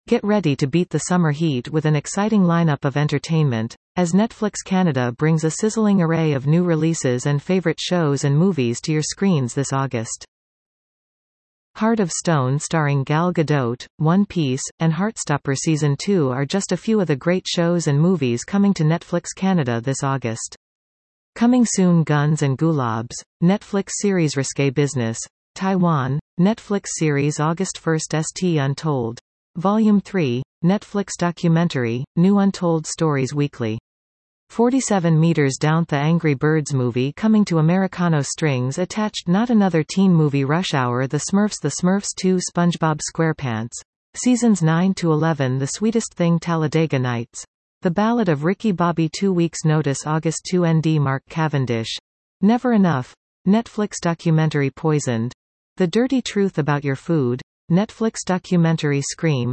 Get ready to beat the summer heat with an exciting lineup of entertainment, as Netflix Canada brings a sizzling array of new releases and favorite shows and movies to your screens this August. Heart of Stone starring Gal Gadot, One Piece, and Heartstopper Season 2 are just a few of the great shows and movies coming to Netflix Canada this August. Coming soon: Guns and Gulabs, Netflix series Risque Business, Taiwan, Netflix series August 1st St Untold. Volume 3, Netflix documentary, New Untold Stories Weekly. 47 meters down. The Angry Birds movie coming to Americano Strings Attached. Not another teen movie. Rush Hour, The Smurfs 2, SpongeBob SquarePants. Seasons 9 to 11. The Sweetest Thing, Talladega Nights. The Ballad of Ricky Bobby. 2 Weeks Notice, August 2. ND Mark Cavendish. Never Enough. Netflix documentary Poisoned. The Dirty Truth About Your Food. Netflix documentary Scream,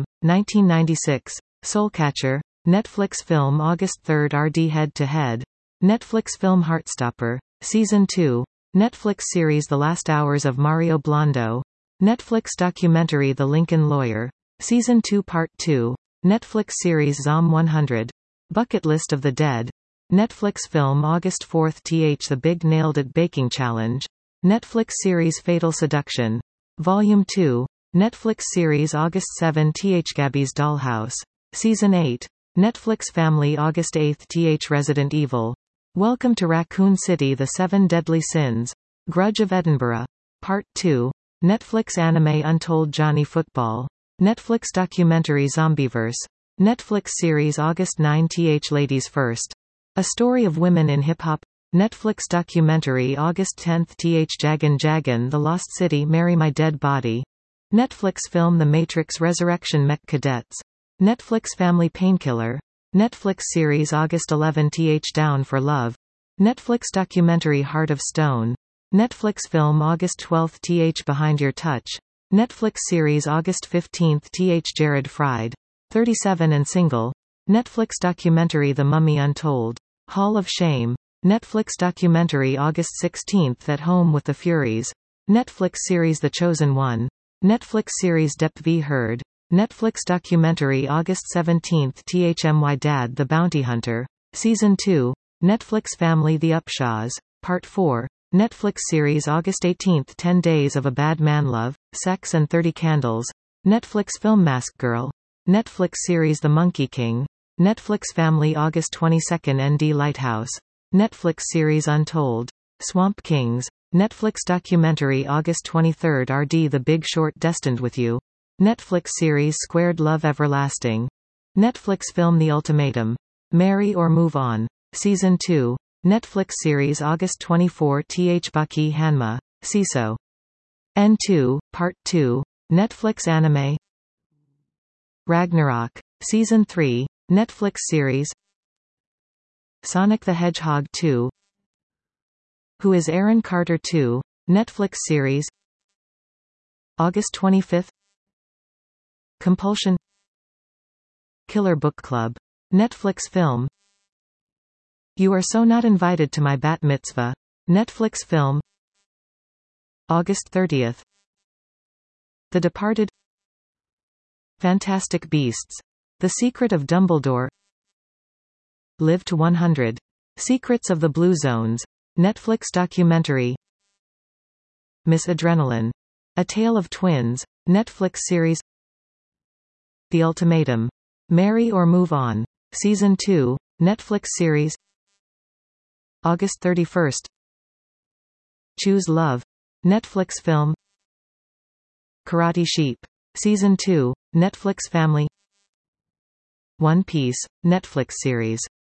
1996. Soulcatcher. Netflix film August 3. RD Head to Head. Netflix film Heartstopper. Season 2. Netflix series The Last Hours of Mario Blondo. Netflix documentary The Lincoln Lawyer. Season 2 Part 2. Netflix series Zom 100. Bucket List of the Dead. Netflix film August 4. The Big Nailed It Baking Challenge. Netflix series Fatal Seduction. Volume 2. Netflix series August 7. Gabby's Dollhouse. Season 8. Netflix family August 8. Resident Evil. Welcome to Raccoon City: The 7 Deadly Sins. Grudge of Edinburgh. Part 2. Netflix anime Untold Johnny Football. Netflix documentary Zombieverse. Netflix series August 9. Ladies First. A Story of Women in Hip Hop. Netflix documentary August 10. Jagan Jagan The Lost City Marry My Dead Body. Netflix film The Matrix Resurrection Mech Cadets. Netflix family Painkiller. Netflix series August 11. Down for Love. Netflix documentary Heart of Stone. Netflix film August 12. Behind Your Touch. Netflix series August 15. Jared Fried. 37 and Single. Netflix documentary The Mummy Untold. Hall of Shame. Netflix documentary August 16. At Home with the Furies. Netflix series The Chosen One. Netflix series Depp v. Heard. Netflix documentary August 17. My Dad the Bounty Hunter. Season 2. Netflix family The Upshaws. Part 4. Netflix series August 18. 10 Days of a Bad Man Love, Sex and 30 Candles. Netflix film Mask Girl. Netflix series The Monkey King. Netflix family August 22. ND Lighthouse. Netflix series Untold. Swamp Kings. Netflix documentary August 23. RD The Big Short Destined with You. Netflix series Squared Love Everlasting. Netflix film The Ultimatum. Marry or Move On. Season 2. Netflix series August 24. Baki Hanma. Siso. N2, Part 2. Netflix anime Ragnarok. Season 3. Netflix series Sonic the Hedgehog 2. Who is Aaron Carter 2. Netflix series August 25. Compulsion. Killer Book Club. Netflix film You Are So Not Invited to My Bat Mitzvah. Netflix film August 30th. The Departed. Fantastic Beasts. The Secret of Dumbledore. Live to 100. Secrets of the Blue Zones. Netflix documentary Miss Adrenaline. A Tale of Twins. Netflix series The Ultimatum. Marry or Move On. Season 2. Netflix series August 31st. Choose Love. Netflix film Karate Sheep. Season 2. Netflix family One Piece. Netflix series